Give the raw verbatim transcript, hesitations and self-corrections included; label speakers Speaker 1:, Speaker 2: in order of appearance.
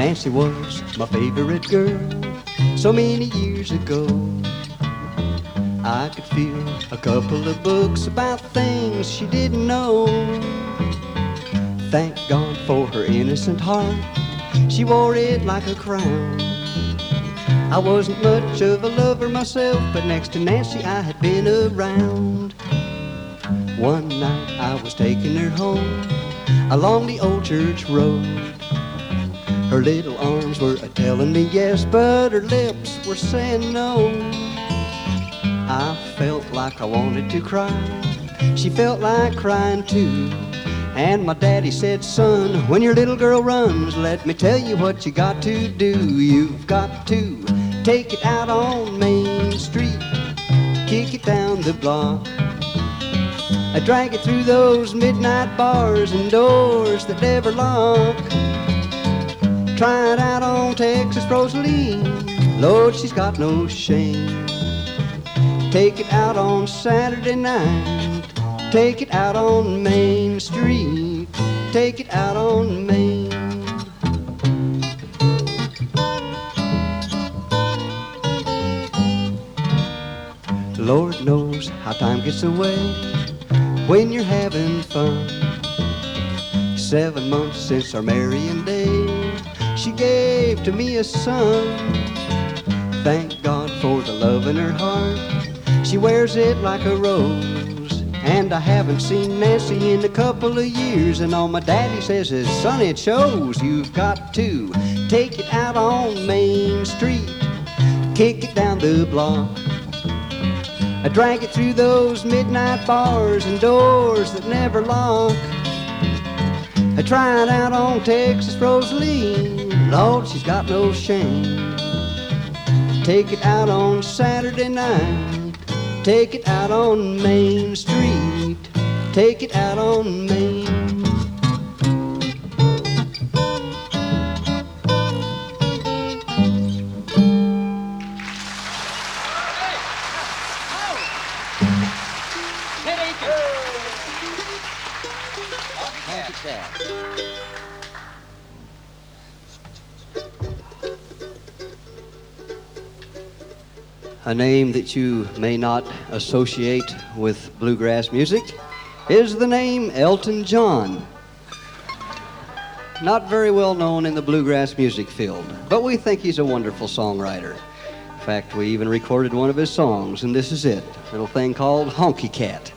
Speaker 1: Nancy was my favorite girl so many years ago. I could feel a couple of books about things she didn't know. Thank God for her innocent heart, she wore it like a crown. I wasn't much of a lover myself, but next to Nancy I had been around. One night I was taking her home along the old church road. Her little arms were a-telling me yes, but her lips were saying no. I felt like I wanted to cry. She felt like crying too. And my daddy said, son, when your little girl runs, let me tell you what you got to do. You've got to take it out on Main Street, kick it down the block, I drag it through those midnight bars and doors that never lock. Try it out on Texas Rosalie, Lord, she's got no shame. Take it out on Saturday night, take it out on Main Street, take it out on Main. Lord knows how time gets away when you're having fun. Seven months since our marrying day, she gave to me a son. Thank God for the love in her heart, she wears it like a rose. And I haven't seen Nancy in a couple of years, and all my daddy says is, son, it shows. You've got to take it out on Main Street, kick it down the block, I drag it through those midnight bars and doors that never lock. I try it out on Texas Rosalie, Lord, she's got no shame. Take it out on Saturday night, take it out on Main Street, take it out on Main. A name that you may not associate with bluegrass music is the name Elton John. Not very well known in the bluegrass music field, but we think he's a wonderful songwriter. In fact, we even recorded one of his songs, and this is it, a little thing called Honky Cat.